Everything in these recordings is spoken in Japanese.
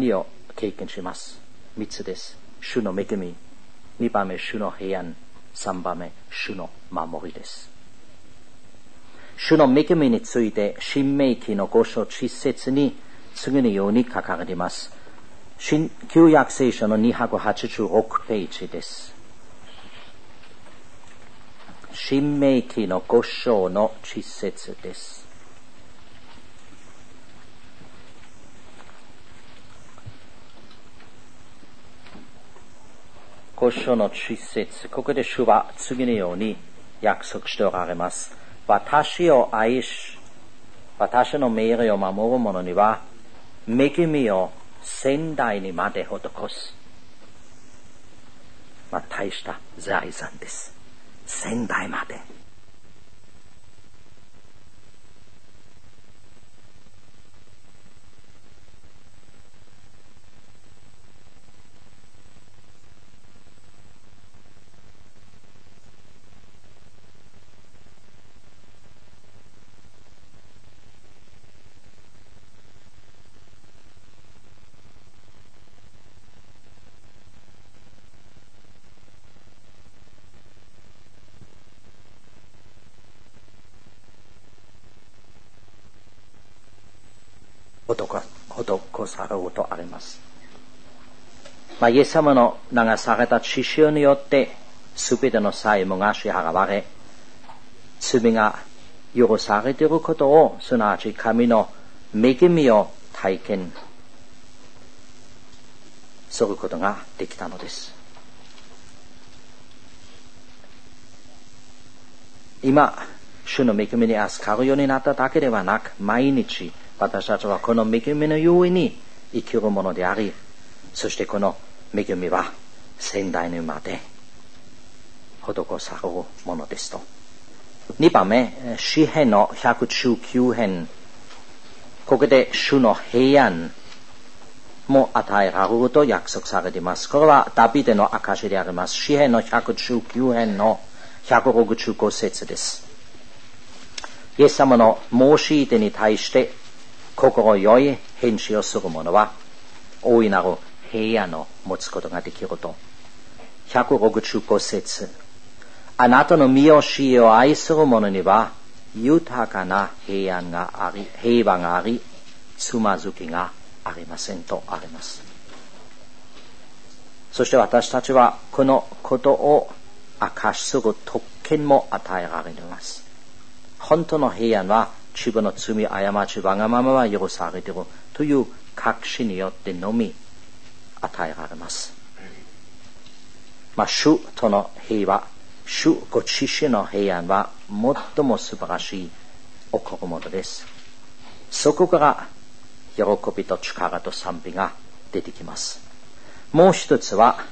みを経験します。3つです。主の恵み、2番目主の平安、3番目主の守りです。主の恵みについて新明記の5章10節に次のように書かれています。新旧約聖書の286ページです。新明記の5章の10節です。5章の10節、ここで主は次のように約束しておられます。私を愛し、私の命令を守る者には、恵みを千代にまで施す。大した財産です。千代まで。施されるとあります。イエス様の流された血潮によってすべての債務が支払われ、罪が許されていることを、すなわち神の恵みを体験することができたのです。今、主の恵みに預かるようになっただけではなく、毎日私たちはこの恵みのゆえに生きるものであり、そしてこの恵みは千代にまで施されるものですと。2番目、詩編の119編。ここで主の平安も与えられると約束されています。これはダビデの証であります。詩編の119編の165節です。イエス様の申し出に対して心よい返事をする者は大いなる平安を持つことができると。165節。あなたの御教えを愛する者には豊かな平安があり、平和があり、つまずきがありませんとあります。そして私たちはこのことを明かしする特権も与えられています。本当の平安は自分の罪、過ち、わがままは許されているという確信によってのみ与えられます。主との平和、主ご自身の平安は最も素晴らしい起こるものです。そこから喜びと力と賛美が出てきます。もう一つは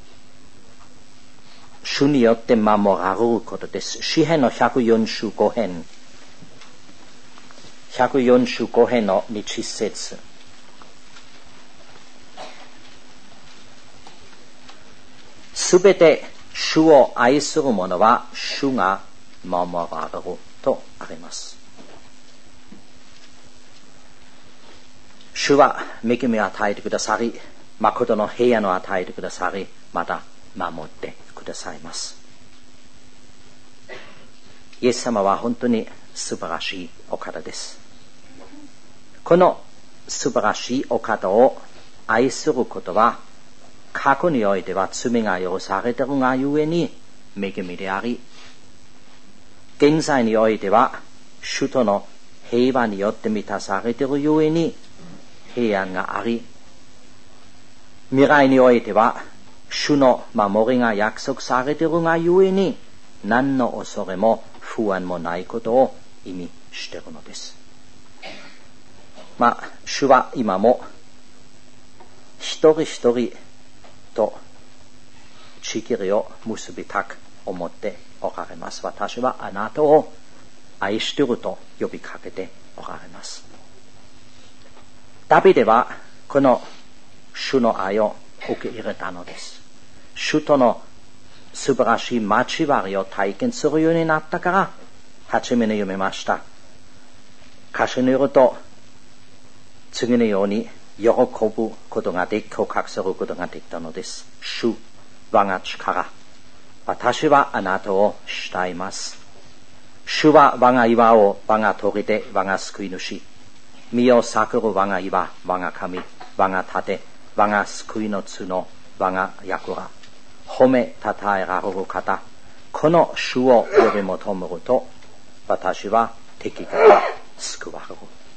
主によって守られることです。詩編の145編。145編の20節。すべて主を愛する者は主が守られるとあります。主は恵みを与えてくださり、誠の平安を与えてくださり、また守ってくださいます。イエス様は本当に素晴らしいお方です。この素晴らしいお方を愛することは、過去においては罪が許されているがゆえに恵みであり、現在においては主との平和によって満たされているゆえに平安があり、未来においては主の守りが約束されているがゆえに何の恐れも不安もないことを意味しているのです。主は今も一人一人とちぎりを結びたく思っておられます。私はあなたを愛していると呼びかけておられます。ダビデはこの主の愛を受け入れたのです。主との素晴らしい交わりを体験するようになったから、初めに読みました。歌詞によると、次のように喜ぶことができ、告白することができたのです。主、我が力。私はあなたを慕います。主は我が岩を、我が砦、我が救い主。身を裂くる我が岩、我が神、我が盾、我が救いの角、我が櫓。褒めたたえられる方。この主を呼び求めると、私は敵から救われる。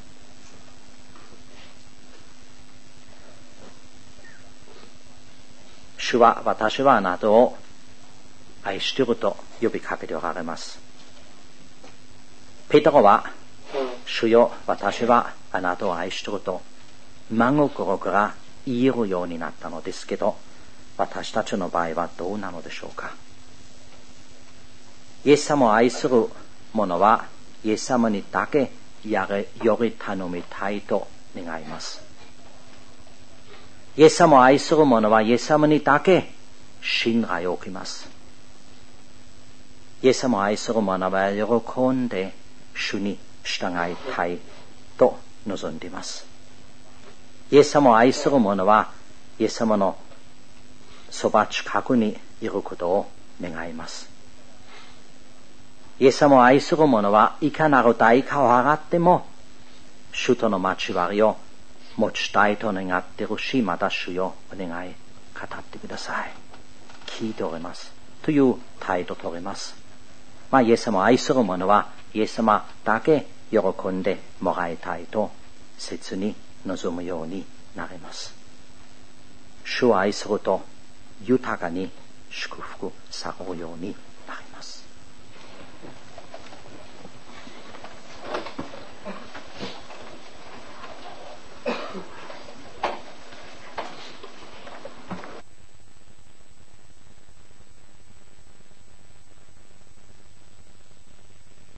主は私はあなたを愛していると呼びかけておられます。ペテロは、主よ、私はあなたを愛していると真心から言えるようになったのですけど、私たちの場合はどうなのでしょうか。イエス様を愛する者はイエス様にだけより頼みたいと願います。イエス様を愛する者はイエス様にだけ信頼を置きます。イエス様を愛する者は喜んで主に従いたいと望んでいます。イエス様を愛する者はイエス様のそば近くにいることを願います。イエス様を愛する者はいかなる代価を払っても主との交わりを持ちたいと願っているし、また主よお願い語ってください、聞いておりますという態度を取ります。イエス様を愛する者はイエス様だけ喜んでもらいたいと切に望むようになります。主を愛すると豊かに祝福されるように